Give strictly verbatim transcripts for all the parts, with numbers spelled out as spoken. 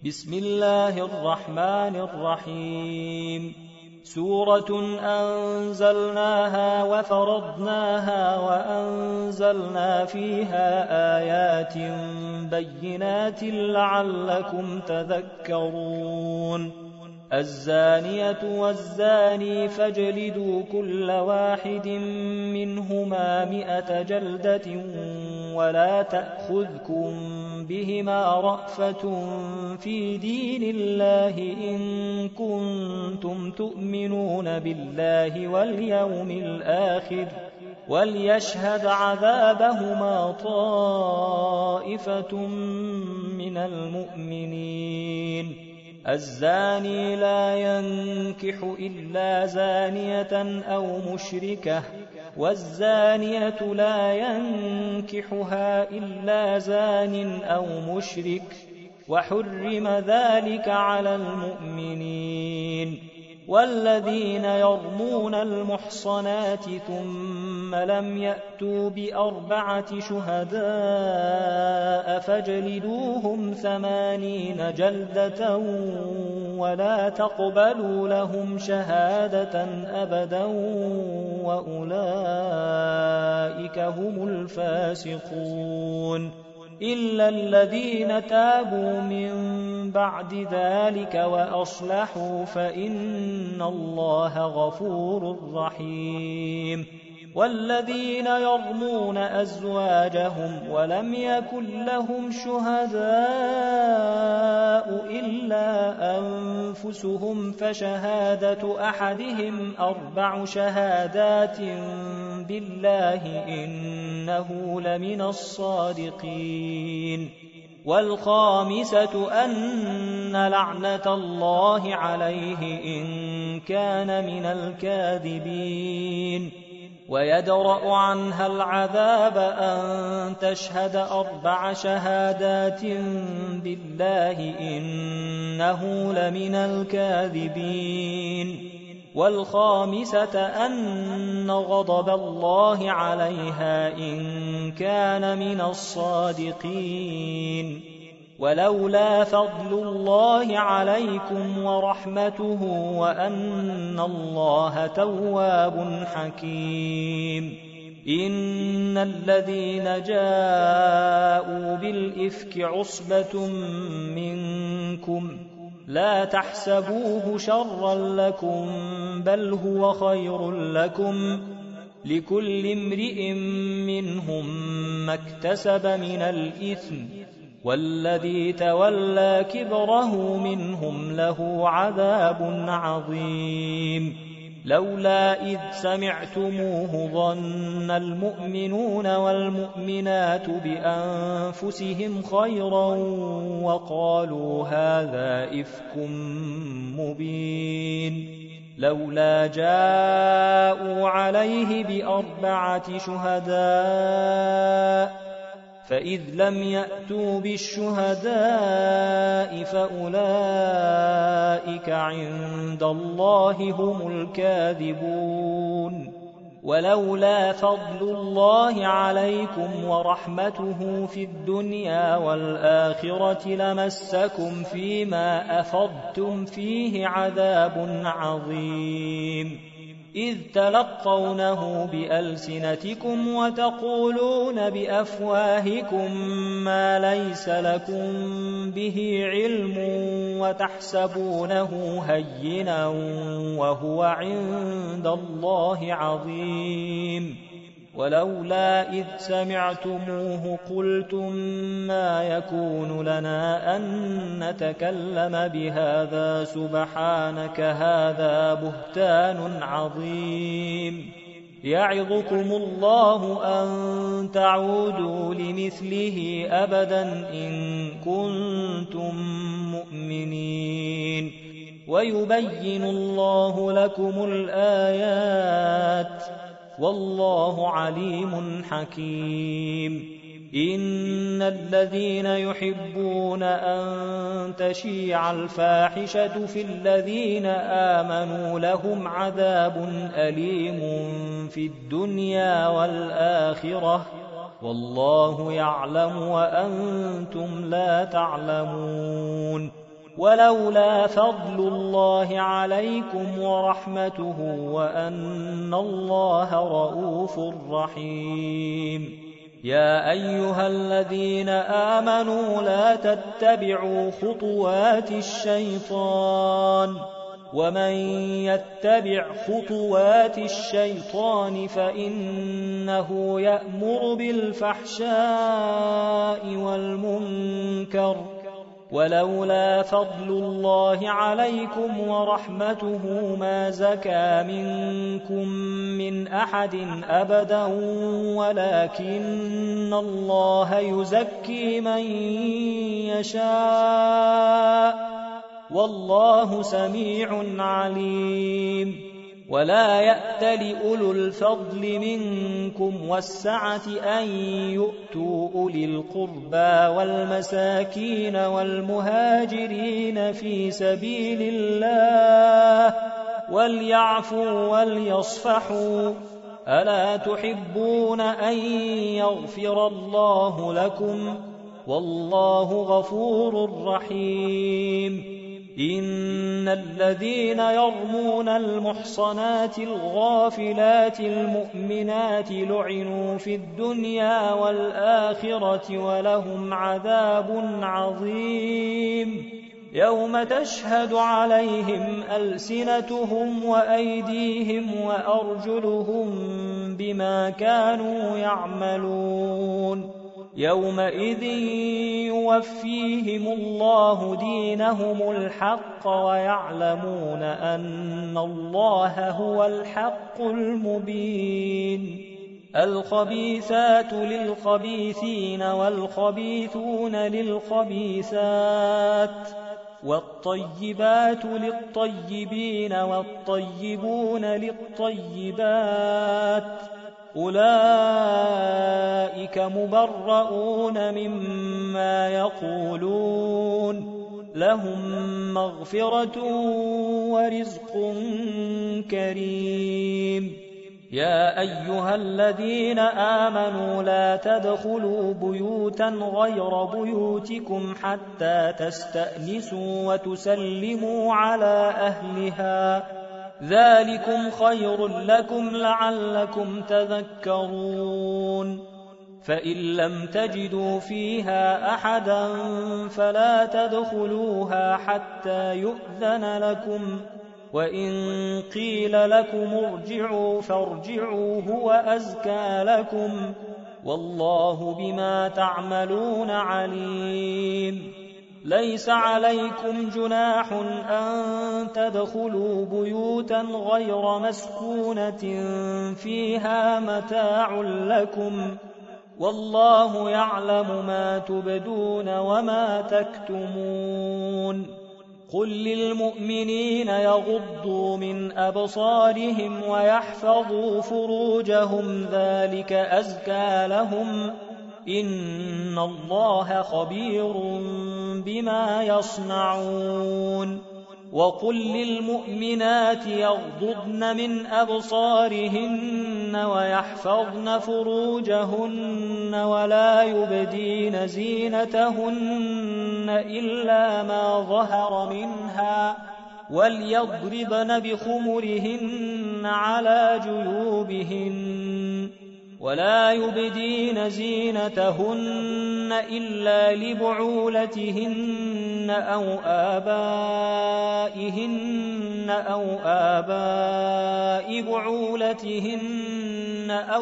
بسم الله الرحمن الرحيم سورة أنزلناها وفرضناها وأنزلنا فيها آيات بينات لعلكم تذكرون الزانية والزاني فاجلدوا كل واحد منهما مئة جلدة ولا تأخذكم بهما رأفة في دين الله إن كنتم تؤمنون بالله واليوم الآخر وليشهد عذابهما طائفة من المؤمنين الزاني لا ينكح إلا زانية أو مشركة والزانية لا ينكحها إلا زان أو مشرك وحرم ذلك على المؤمنين والذين يرمون المحصنات ثم لم يأتوا بأربعة شهداء فاجلدوهم ثمانين جلدة ولا تقبلوا لهم شهادة أبدا وأولئك هم الفاسقون إلا الذين تابوا من بعد ذلك وأصلحوا فإن الله غفور رحيم والذين يرمون أزواجهم ولم يكن لهم شهداء إلا أنفسهم فشهادة أحدهم أربع شهادات بالله إنه لمن الصادقين والخامسة أن لعنة الله عليه إن كان من الكاذبين ويدرأ عنها العذاب أن تشهد أربع شهادات بالله إنه لمن الكاذبين والخامسة أن غضب الله عليها إن كان من الصادقين ولولا فضل الله عليكم ورحمته وأن الله تواب حكيم إن الذين جاءوا بالإفك عصبة منكم لا تحسبوه شرا لكم بل هو خير لكم لكل امرئ منهم ما اكتسب من الإثم والذي تولى كبره منهم له عذاب عظيم لولا إذ سمعتموه ظن المؤمنون والمؤمنات بأنفسهم خيرا وقالوا هذا إفك مبين لولا جاءوا عليه بأربعة شهداء فإذ لم يأتوا بالشهداء فأولئك عند الله هم الكاذبون ولولا فضل الله عليكم ورحمته في الدنيا والآخرة لمسكم فيما أفضتم فيه عذاب عظيم إذ تلقونه بألسنتكم وتقولون بأفواهكم ما ليس لكم به علم وتحسبونه هينا وهو عند الله عظيم ولولا إذ سمعتموه قلتم ما يكون لنا أن نتكلم بهذا سبحانك هذا بهتان عظيم يعظكم الله أن تعودوا لمثله أبدا إن كنتم مؤمنين ويبين الله لكم الآيات والله عليم حكيم إن الذين يحبون أن تشيع الفاحشة في الذين آمنوا لهم عذاب أليم في الدنيا والآخرة والله يعلم وأنتم لا تعلمون ولولا فضل الله عليكم ورحمته وأن الله رؤوف رحيم. يا أيها الذين آمنوا لا تتبعوا خطوات الشيطان ومن يتبع خطوات الشيطان فإنه يأمر بالفحشاء والمنكر ولولا فضل الله عليكم ورحمته ما زكى منكم من أحد أبدا ولكن الله يزكي من يشاء والله سميع عليم. ولا يأتل أولو الفضل منكم والسعة أن يؤتوا أولي القربى والمساكين والمهاجرين في سبيل الله وليعفوا وليصفحوا ألا تحبون أن يغفر الله لكم والله غفور رحيم. إن الذين يرمون المحصنات الغافلات المؤمنات لعنوا في الدنيا والآخرة ولهم عذاب عظيم يوم تشهد عليهم ألسنتهم وأيديهم وأرجلهم بما كانوا يعملون يومئذ يوفيهم الله دينهم الحق ويعلمون أن الله هو الحق المبين. الخبيثات للخبيثين والخبيثون للخبيثات والطيبات للطيبين والطيبون للطيبات أولئك مبرؤون مما يقولون لهم مغفرة ورزق كريم. يا أيها الذين آمنوا لا تدخلوا بيوتا غير بيوتكم حتى تستأنسوا وتسلموا على أهلها ذلكم خير لكم لعلكم تذكرون. فإن لم تجدوا فيها أحدا فلا تدخلوها حتى يؤذن لكم وإن قيل لكم ارجعوا فارجعوا هو أزكى لكم والله بما تعملون عليم. ليس عليكم جناح أن تدخلوا بيوتا غير مسكونة فيها متاع لكم والله يعلم ما تبدون وما تكتمون. قل للمؤمنين يغضوا من أبصارهم ويحفظوا فروجهم ذلك أزكى لهم إن الله خبير بما يصنعون. وقل للمؤمنات يغضضن من أبصارهن ويحفظن فروجهن ولا يبدين زينتهن إلا ما ظهر منها وليضربن بخمرهن على جيوبهن ولا يبدين زينتهن إلا لبعولتهن أو آبائهن أو آباء بعولتهن أو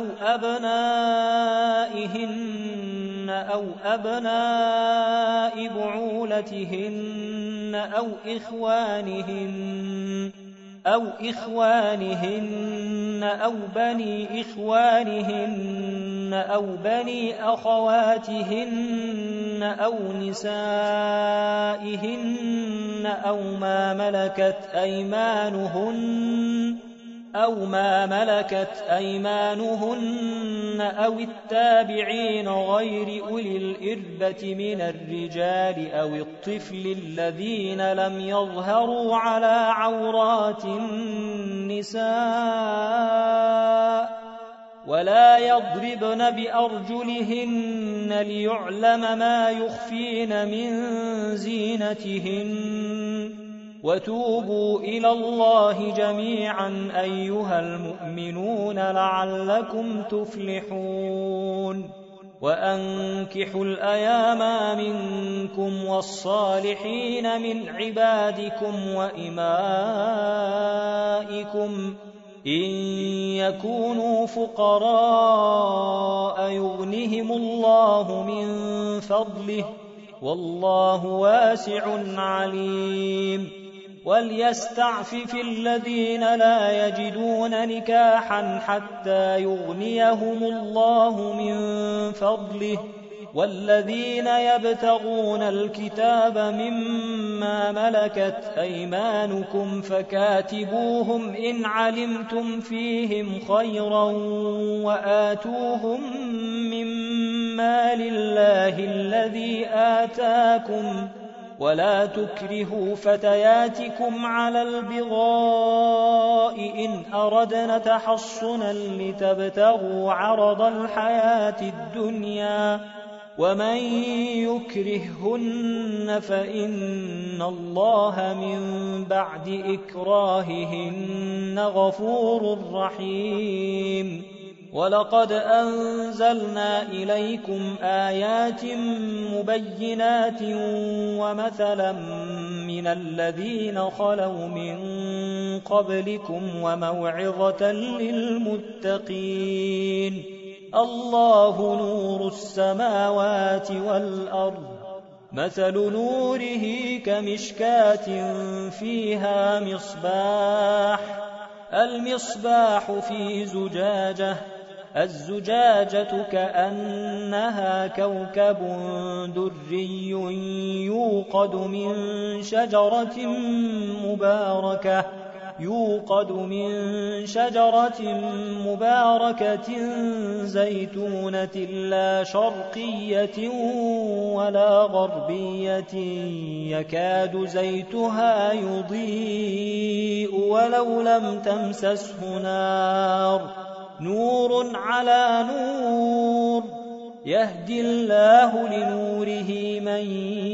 أبنائهن أو أبناء بعولتهن أو إخوانهن أو إخوانهن أو بني إخوانهن أو بني أخواتهن أو نسائهن أو ما ملكت أيمانهن أو ما ملكت أيمانهن أو التابعين غير أولي الإربة من الرجال أو الطفل الذين لم يظهروا على عورات النساء ولا يضربن بأرجلهن ليعلم ما يخفين من زينتهن وتوبوا إلى الله جميعا أيها المؤمنون لعلكم تفلحون وأنكحوا الأيام منكم والصالحين من عبادكم وإمائكم إن يكونوا فقراء يغنهم الله من فضله والله واسع عليم وليستعفف الذين لا يجدون نكاحا حتى يغنيهم الله من فضله والذين يبتغون الكتاب مما ملكت أيمانكم فكاتبوهم إن علمتم فيهم خيرا وآتوهم مما لله الذي آتاكم ولا تكرهوا فتياتكم على البغاء إن أردنا تحصنا لتبتغوا عرض الحياة الدنيا ومن يكرههن فإن الله من بعد إكراههن غفور رحيم ولقد أنزلنا إليكم آيات مبينات ومثلا من الذين خلوا من قبلكم وموعظة للمتقين الله نور السماوات والأرض مثل نوره كمشكاة فيها مصباح المصباح في زجاجة الزجاجة كأنها كوكب دري يوقد من شجرة مباركة يوقد من شجرة مباركة زيتونة لا شرقية ولا غربية يكاد زيتها يضيء ولو لم تمسسه نار نور على نور يهدي الله لنوره من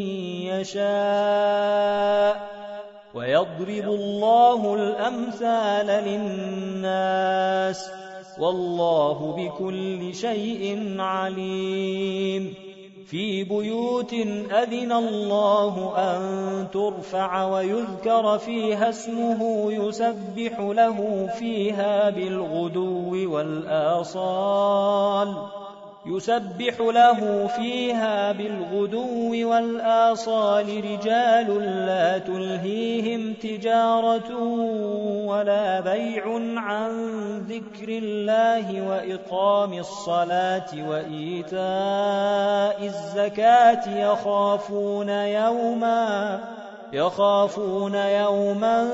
يشاء ويضرب الله الأمثال للناس والله بكل شيء عليم في بيوت أذن الله أن ترفع ويذكر فيها اسمه يسبح له فيها بالغدو والآصال يسبح له فيها بالغدو والآصال رجال لا تلهيهم تجارة ولا بيع عن ذكر الله وإقام الصلاة وإيتاء الزكاة يخافون يوما يخافون يوما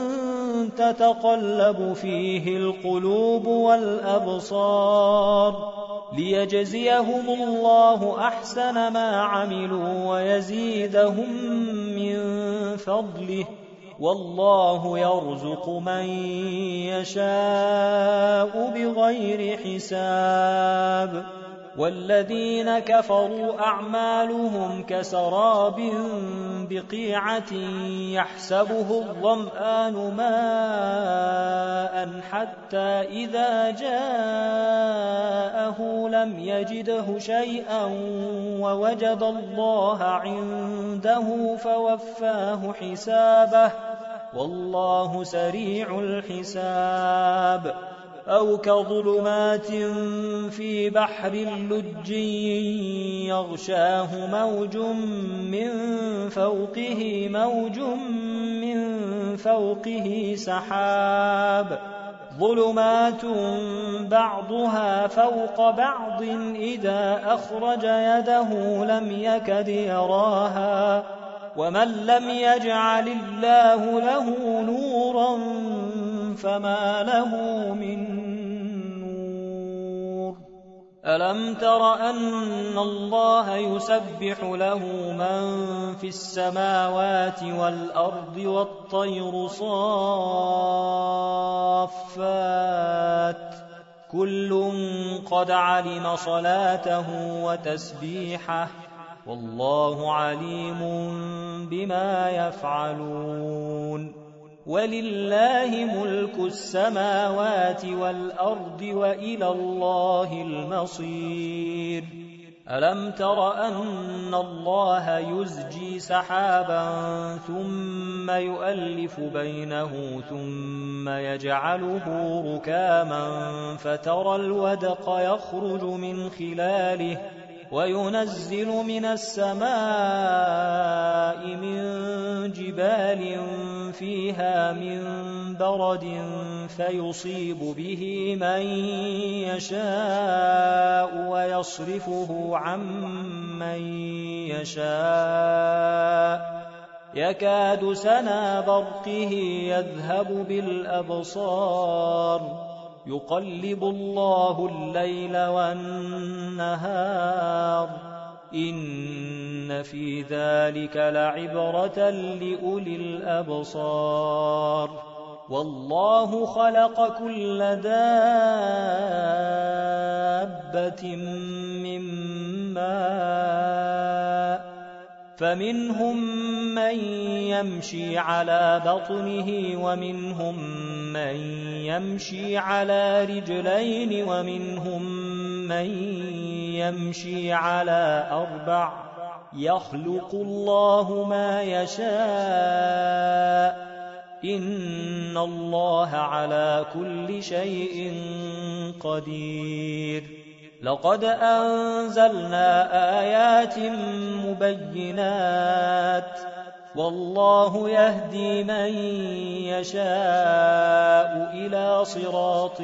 تتقلب فيه القلوب والأبصار ليجزيهم الله أحسن ما عملوا ويزيدهم من فضله والله يرزق من يشاء بغير حساب والذين كفروا أعمالهم كسراب بقيعة يحسبه الظمآن ماء حتى إذا جاءه لم يجده شيئا ووجد الله عنده فوفاه حسابه والله سريع الحساب أو كظلمات في بحر لج يغشاه موج من فوقه موج من فوقه سحاب ظلمات بعضها فوق بعض إذا أخرج يده لم يكد يراها ومن لم يجعل الله له نورا فما له من نور ألم تر أن الله يسبح له من في السماوات والأرض والطير صافات كل قد علم صلاته وتسبيحه والله عليم بما يفعلون ولله ملك السماوات والأرض وإلى الله المصير ألم تر أن الله يزجي سحابا ثم يؤلف بينه ثم يجعله ركاما فترى الودق يخرج من خلاله وينزل من السماء من جبال فيها من برد فيصيب به من يشاء ويصرفه عن من يشاء يكاد سنا برقه يذهب بالأبصار يقلب الله الليل والنهار إن في ذلك لعبرة لأولي الأبصار والله خلق كل دابة من ماء فمنهم من يمشي على بطنه ومنهم من يمشي على رجلين ومنهم من يمشي على أربع يخلق الله ما يشاء إن الله على كل شيء قدير لقد أنزلنا آيات مبينات والله يهدي من يشاء إلى صراط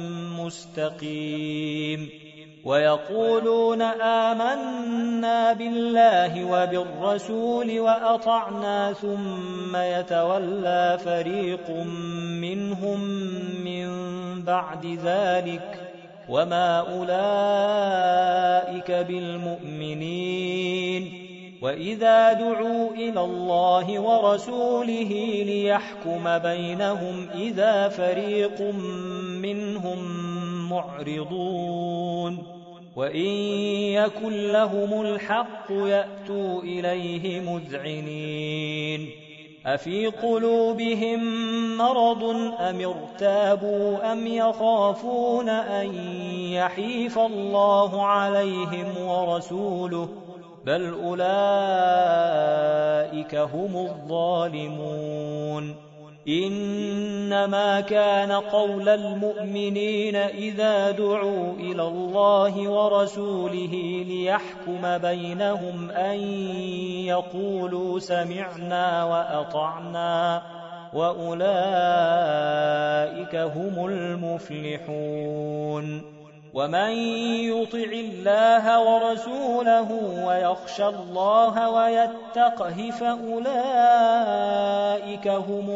مستقيم ويقولون آمنا بالله وبالرسول وأطعنا ثم يتولى فريق منهم من بعد ذلك وما أولئك بالمؤمنين وإذا دعوا إلى الله ورسوله ليحكم بينهم إذا فريق منهم معرضون وإن يكن لهم الحق يأتوا إليه مذعنين أفي قلوبهم مرض أم ارتابوا أم يخافون أن يحيف الله عليهم ورسوله بل أولئك هم الظالمون إنما كان قول المؤمنين إذا دعوا إلى الله ورسوله ليحكم بينهم أن يقولوا سمعنا وأطعنا وأولئك هم المفلحون ومن يطع الله ورسوله ويخشى الله ويتقه فأولئك هم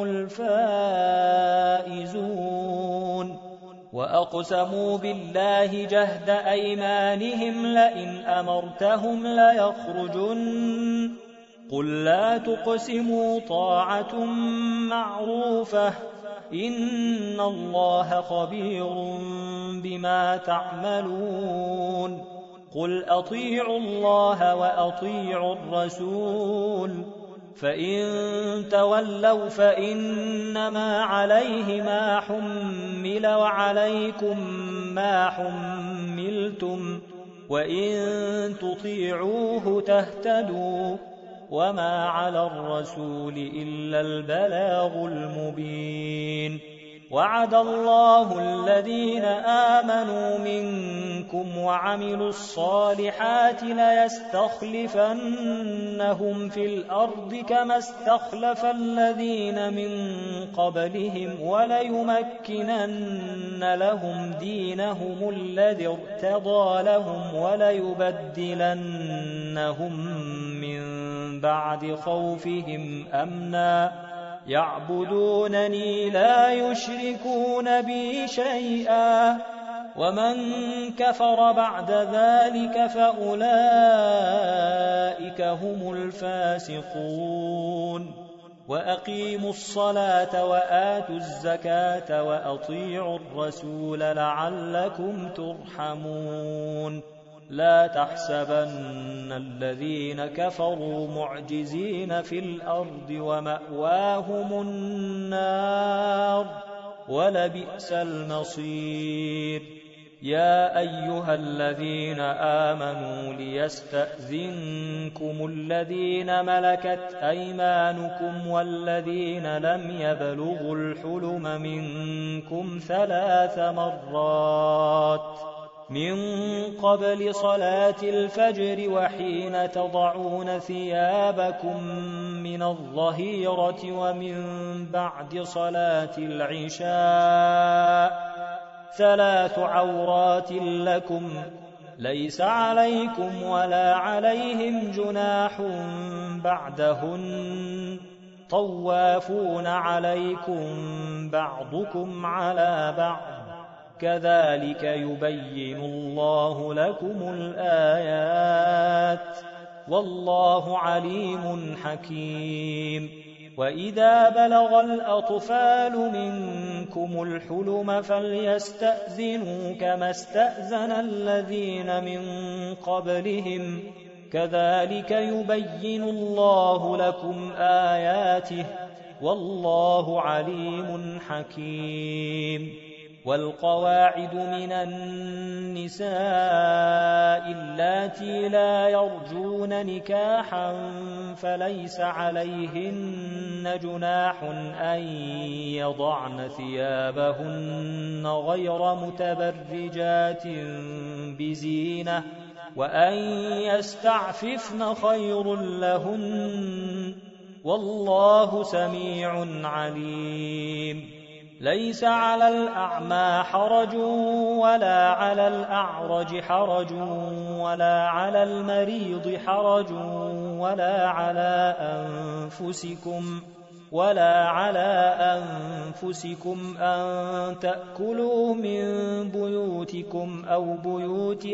الفائزون وأقسموا بالله جهد أيمانهم لئن أمرتهم ليخرجن قل لا تقسموا طاعة معروفة إن الله خبير بما تعملون قل أطيعوا الله وأطيعوا الرسول فإن تولوا فإنما عليه ما حمل وعليكم ما حملتم وإن تطيعوه تهتدوا وما على الرسول إلا البلاغ المبين وعد الله الذين آمنوا منكم وعملوا الصالحات ليستخلفنهم في الأرض كما استخلف الذين من قبلهم وليمكنن لهم دينهم الذي ارتضى لهم وليبدلنهم من بعد خوفهم أمنا يعبدونني لا يشركون بي شيئا ومن كفر بعد ذلك فأولئك هم الفاسقون وأقيموا الصلاة وآتوا الزكاة وأطيعوا الرسول لعلكم ترحمون لا تحسبن الذين كفروا معجزين في الأرض ومأواهم النار ولبئس المصير يا أيها الذين آمنوا ليستأذنكم الذين ملكت أيمانكم والذين لم يبلغوا الحلم منكم ثلاث مرات من قبل صلاة الفجر وحين تضعون ثيابكم من الظهيرة ومن بعد صلاة العشاء ثلاث عورات لكم ليس عليكم ولا عليهم جناح بعدهن طوافون عليكم بعضكم على بعض كذلك يبين الله لكم الآيات والله عليم حكيم وإذا بلغ الأطفال منكم الحلم فليستأذنوا كما استأذن الذين من قبلهم كذلك يبين الله لكم آياته والله عليم حكيم والقواعد من النساء اللاتي لا يرجون نكاحا فليس عليهن جناح أن يضعن ثيابهن غير متبرجات بزينة وأن يستعففن خير لهن والله سميع عليم ليس على الأعمى حرج ولا على الأعرج حرج ولا على المريض حرج ولا على أنفسكم ولا على أنفسكم أن تأكلوا من بيوتكم أو بيوت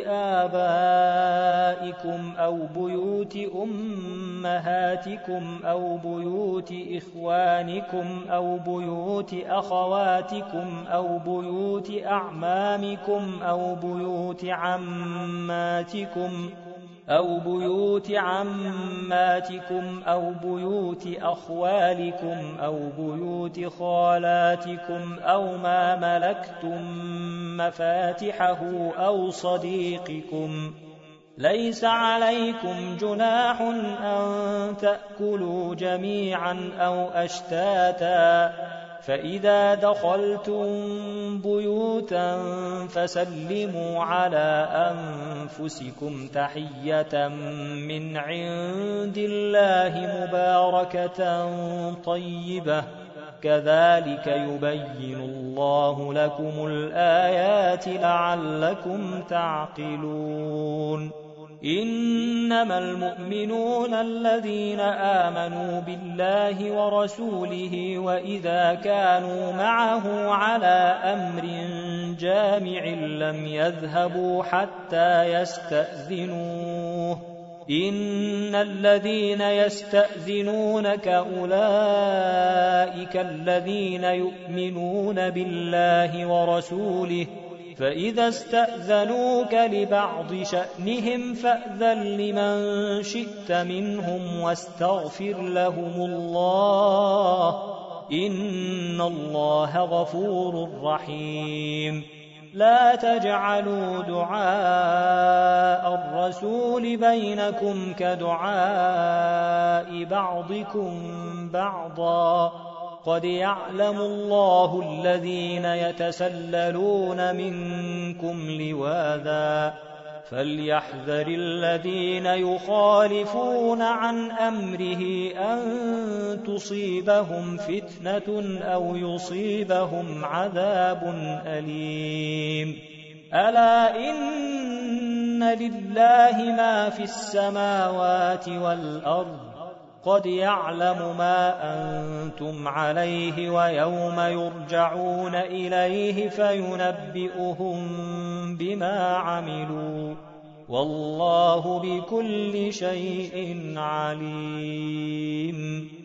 آبائكم أو بيوت أمهاتكم أو بيوت إخوانكم أو بيوت أخواتكم أو بيوت أعمامكم أو بيوت عماتكم أو بيوت عماتكم أو بيوت أخوالكم أو بيوت خالاتكم أو ما ملكتم مفاتحه أو صديقكم ليس عليكم جناح أن تأكلوا جميعا أو أشتاتا فإذا دخلتم بيوتا فسلموا على أنفسكم تحية من عند الله مباركة طيبة كذلك يبين الله لكم الآيات لعلكم تعقلون إنما المؤمنون الذين آمنوا بالله ورسوله وإذا كانوا معه على أمر جامع لم يذهبوا حتى يستأذنوه إن الذين يستأذنونك أولئك الذين يؤمنون بالله ورسوله فإذا استأذنوك لبعض شأنهم فأذن لمن شئت منهم واستغفر لهم الله إن الله غفور رحيم لا تجعلوا دعاء الرسول بينكم كدعاء بعضكم بعضا قد يعلم الله الذين يتسللون منكم لواذا فليحذر الذين يخالفون عن أمره أن تصيبهم فتنة أو يصيبهم عذاب أليم ألا إن لله ما في السماوات والأرض قد يعلم ما أنتم عليه ويوم يرجعون إليه فينبئهم بما عملوا والله بكل شيء عليم